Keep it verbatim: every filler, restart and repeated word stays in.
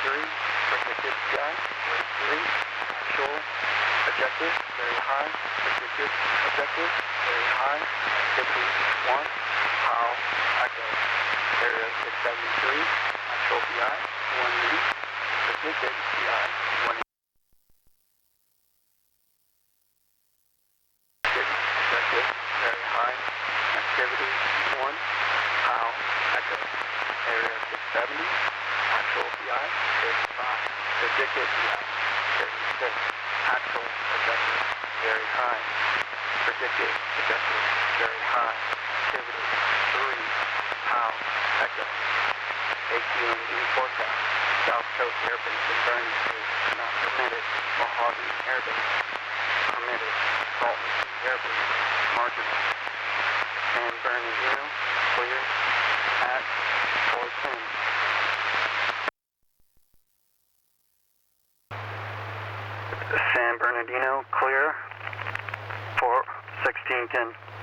three, predicted P I, wave three, actual objective, very high, predicted objective, very high, activity one, POW, echo, area six seventy-three, actual P I, one unit, predicted P I, one unit, objective, very high, activity one, POW, echo, area six seventy, actual P I, thirty-five, predicted P I, thirty-six, actual objective, very high, predicted objective, very high, activity three, POW, echo, A Q M D forecast, South Coast Air Base and Vernon is not permitted, Mojave Air Base, permitted, Salton Sea Air Base, marginal, San Bernardino, clear, at four ten. San Bernardino, clear, for sixteen ten.